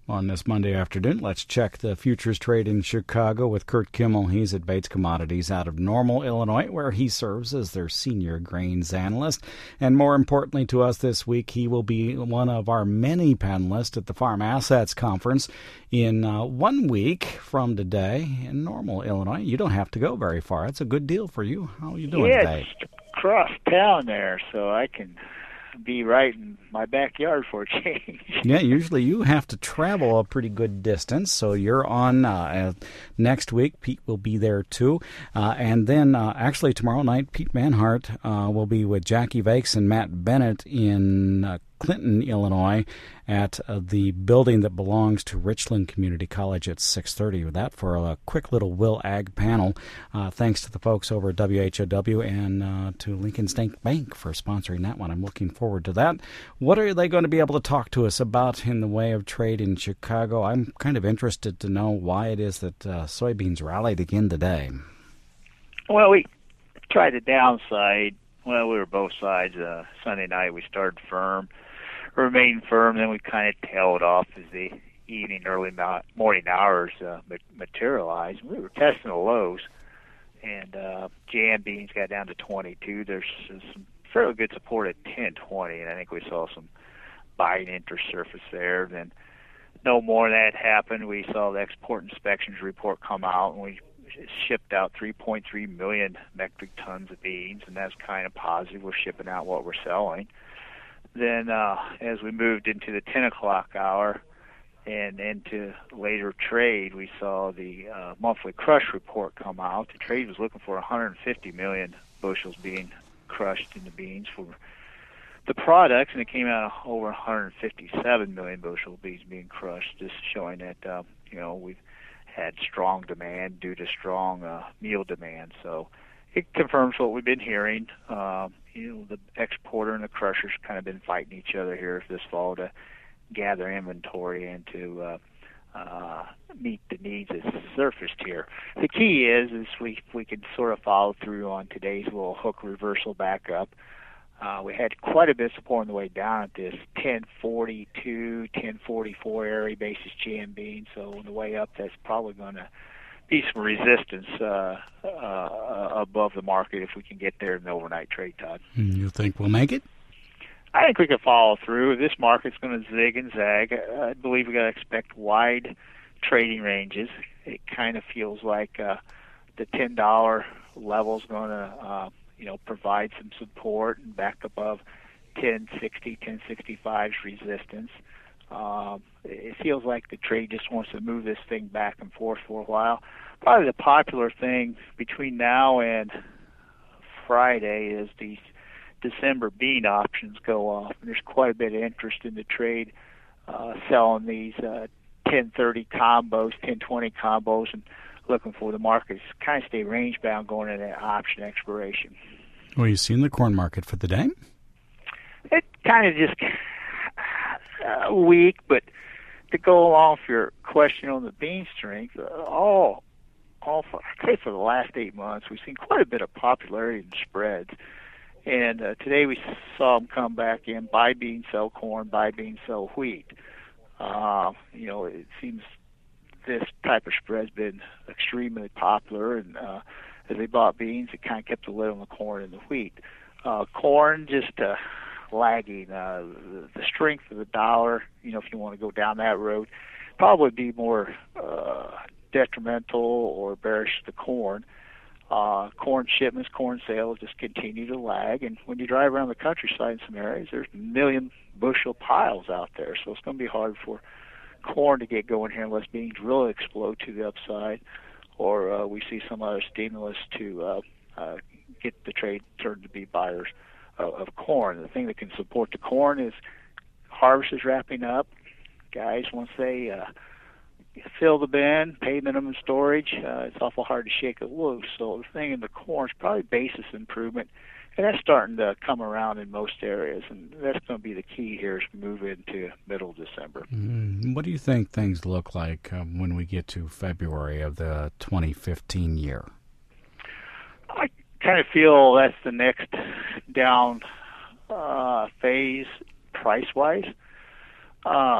On this Monday afternoon, let's check the futures trade in Chicago with Kurt Kimmel. He's at Bates Commodities out of Normal, Illinois, where he serves as their senior grains analyst. And more importantly to us this week, he will be one of our many panelists at the Farm Assets Conference in 1 week from today in Normal, Illinois. You don't have to go very far. It's a good deal for you. How are you doing today? It's across town there, so I can be right in my backyard for a change. Yeah, usually you have to travel a pretty good distance, so you're on next week. Pete will be there too. And then actually tomorrow night, Pete Manhart will be with Jackie Vakes and Matt Bennett in Clinton, Illinois, at the building that belongs to Richland Community College at 6:30. With that for a quick little Will Ag panel. Thanks to the folks over at WHOW and to Lincoln State Bank for sponsoring that one. I'm looking forward to that. What are they going to be able to talk to us about in the way of trade in Chicago? I'm kind of interested to know why it is that soybeans rallied again today. Well, we tried the downside. Well, we were both sides. Sunday night we started firm, remained firm, then we kind of tailed off as the evening, early morning hours materialized. We were testing the lows, and jam beans got down to 22. There's some fairly good support at 10.20, and I think we saw some buying interest surface there. Then no more of that happened. We saw the export inspections report come out, and we shipped out 3.3 million metric tons of beans, and that's kind of positive. We're shipping out what we're selling. Then as we moved into the 10 o'clock hour and into later trade, we saw the monthly crush report come out. The trade was looking for 150 million bushels being crushed in the beans for the products, and it came out over 157 million bushels of beans being crushed, just showing that we've had strong demand due to strong meal demand. So it confirms what we've been hearing. The exporter and the crushers kind of been fighting each other here this fall to gather inventory and to meet the needs that's surfaced here. The key is we can sort of follow through on today's little hook reversal back up. We had quite a bit of support on the way down at this 1042, 1044 area basis GM bean. So on the way up, that's probably going to be some resistance above the market if we can get there in the overnight trade, Todd. You think we'll make it? I think we can follow through. This market's going to zig and zag. I believe we got to expect wide trading ranges. It kind of feels like the $10 level's going to provide some support and back above 1060, 1065's resistance. It feels like the trade just wants to move this thing back and forth for a while. Probably the popular thing between now and Friday is these December bean options go off. And there's quite a bit of interest in the trade selling these 1030 combos, 1020 combos, and looking for the markets kind of stay range bound going into that option expiration. Well, you seen the corn market for the day? It kind of just weak, but to go along with your question on the bean strength, for the last 8 months, we've seen quite a bit of popularity in spreads. And today we saw them come back in, buy bean, sell corn, buy bean, sell wheat. It seems this type of spread's been extremely popular, and as they bought beans, it kind of kept the lid on the corn and the wheat. Corn just lagging. The strength of the dollar, if you want to go down that road, probably be more detrimental or bearish to corn. Corn shipments, corn sales just continue to lag, and when you drive around the countryside in some areas, there's million bushel piles out there, so it's going to be hard for corn to get going here unless beans really explode to the upside, or we see some other stimulus to get the trade turned to be buyers of corn. The thing that can support the corn is harvest is wrapping up. Guys, once they fill the bin, pay minimum storage, it's awful hard to shake it loose. So the thing in the corn is probably basis improvement, and that's starting to come around in most areas, and that's going to be the key here as we move into middle of December. What do you think things look like when we get to February of the 2015 year? I kind of feel that's the next down phase price-wise.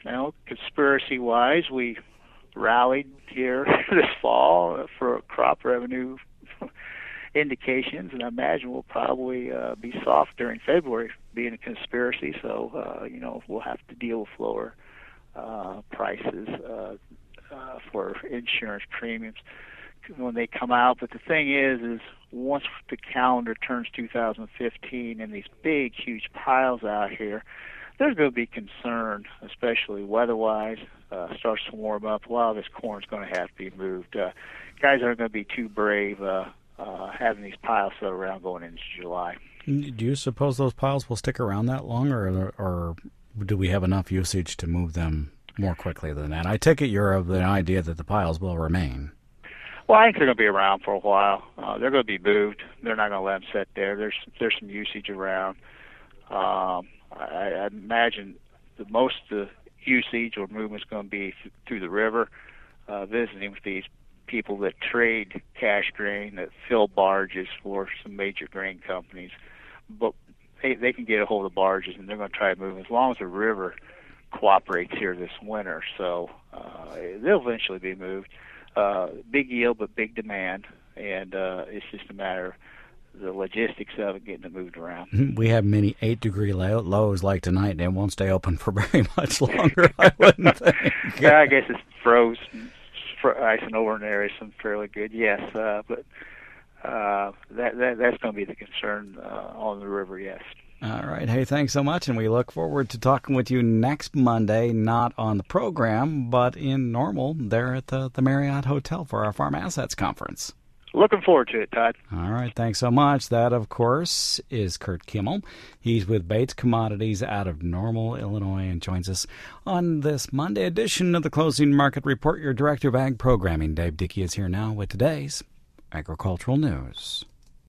conspiracy-wise, we rallied here this fall for crop revenue indications, and I imagine we'll probably be soft during February, being a conspiracy. So, we'll have to deal with lower prices for insurance premiums when they come out. But the thing is once the calendar turns 2015 and these big, huge piles out here, there's going to be concern, especially weather-wise. Starts to warm up. This corn's going to have to be moved. Guys aren't going to be too brave having these piles set around going into July. Do you suppose those piles will stick around that long, or do we have enough usage to move them more quickly than that? I take it you're of the idea that the piles will remain. Well, I think they're going to be around for a while. They're going to be moved. They're not going to let them sit there. There's some usage around. I imagine the most of the usage or movement is going to be through the river, visiting with these people that trade cash grain, that fill barges for some major grain companies. But they can get a hold of barges, and they're going to try to move as long as the river cooperates here this winter. So they'll eventually be moved. Big yield, but big demand, and it's just a matter of the logistics of it, getting it moved around. We have many 8-degree lows like tonight, and it won't stay open for very much longer, I wouldn't think. Yeah, I guess it's frozen, icing over in the area, some fairly good, yes, but that's going to be the concern on the river, yes. All right. Hey, thanks so much, and we look forward to talking with you next Monday, not on the program, but in Normal, there at the Marriott Hotel for our Farm Assets Conference. Looking forward to it, Todd. All right. Thanks so much. That, of course, is Kurt Kimmel. He's with Bates Commodities out of Normal, Illinois, and joins us on this Monday edition of the Closing Market Report. Your Director of Ag Programming, Dave Dickey, is here now with today's agricultural news.